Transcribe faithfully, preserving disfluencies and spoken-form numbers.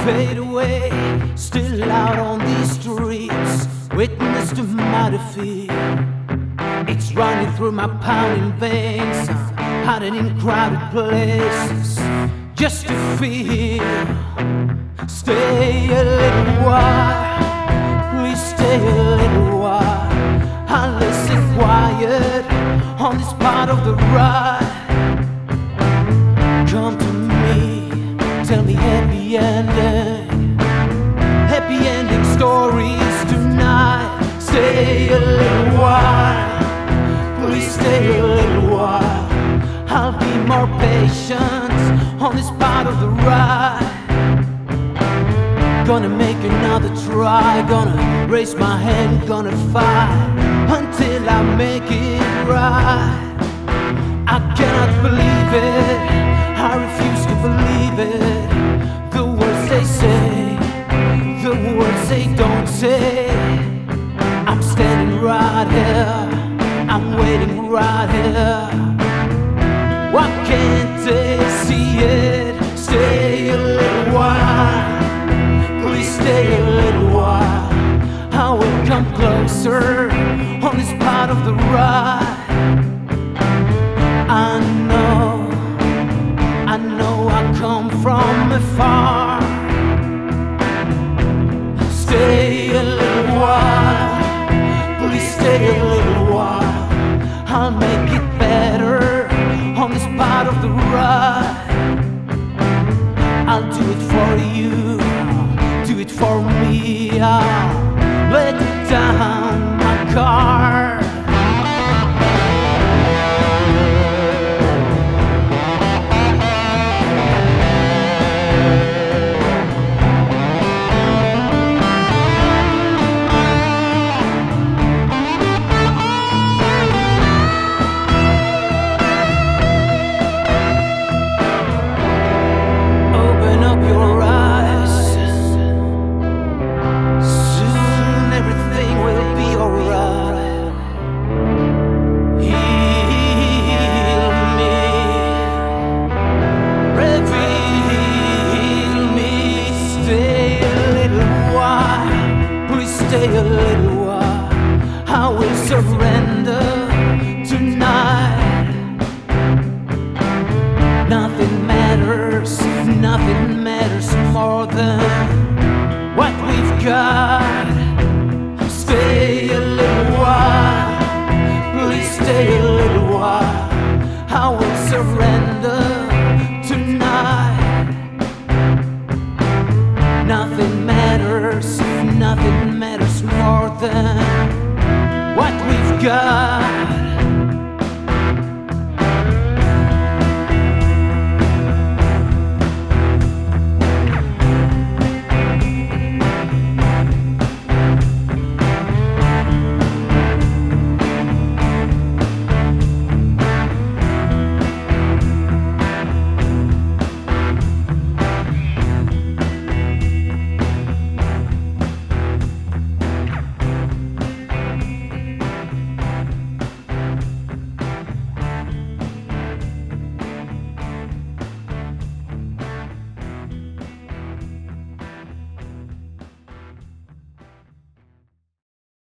fade away, still out on these streets, witness to my defeat. It's running through my pounding veins, I'm hiding in crowded places just to feel. Stay a little while, please stay a little while. I'll listen quiet on this part of the ride. Come to me, tell me happy ending, happy ending stories tonight. Stay a little while, please stay a little while. I'll be more patient on this part of the ride. Gonna make another try, gonna raise my hand, gonna fight until I make it right. I cannot believe it, I refuse to believe it. The words they say, the words they don't say. I'm standing right here, I'm waiting right here. Why can't they see it? Stay a little while, please stay a little while. I will come closer on this part of the ride. I know, I know I come from afar. Stay a little while, please stay a little while. I'll make it better on this part of the ride. I'll do it for you, do it for me. I'll let down my guard. Stay a little while, I will surrender tonight. Nothing matters, nothing matters more than